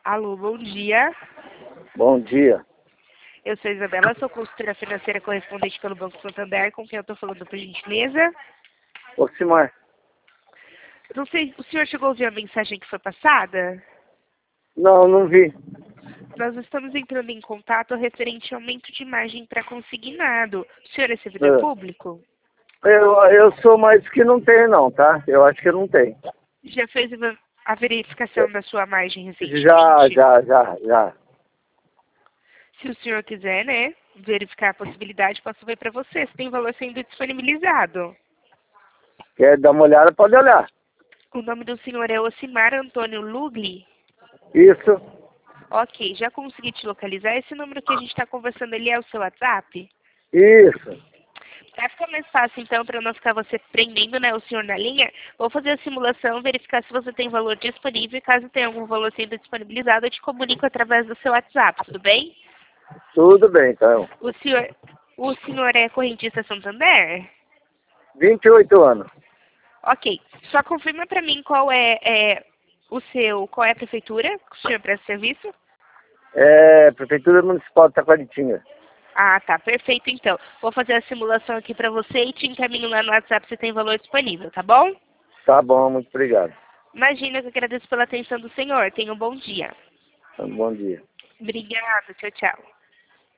Alô, bom dia. Bom dia. Eu sou Isabela, sou consultora financeira correspondente pelo Banco Santander, com quem eu estou falando, por gentileza. Ocimar. Não sei, o senhor chegou a ouvir a mensagem que foi passada? Não, não vi. Nós estamos entrando em contato referente ao aumento de margem para consignado. O senhor é servidor público? Eu sou mais que não tenho não, tá? Eu acho que não tem. Já fez a verificação da sua margem recentemente? Já. Se o senhor quiser, né, verificar a possibilidade, posso ver para você se tem valor sendo disponibilizado. Quer dar uma olhada, pode olhar. O nome do senhor é Ocimar Antônio Lugli? Isso, Ok, já consegui te localizar. Esse número que a gente está conversando ali é o seu WhatsApp? isso. Para ficar mais fácil, então, para não ficar você prendendo, né, o senhor na linha, vou fazer a simulação, verificar se você tem valor disponível. E caso tenha algum valor sendo disponibilizado, eu te comunico através do seu WhatsApp, tudo bem? Tudo bem, então. O senhor é correntista Santander? 28 anos. Ok. Só confirma para mim qual é a prefeitura que o senhor presta serviço? Prefeitura Municipal de Taquaritinga. Ah, tá. Perfeito, então. Vou fazer a simulação aqui para você e te encaminho lá no WhatsApp se tem valor disponível, tá bom? Tá bom, muito obrigado. Imagina que eu agradeço pela atenção do senhor. Tenha um bom dia. Bom dia. Obrigada. Tchau, tchau.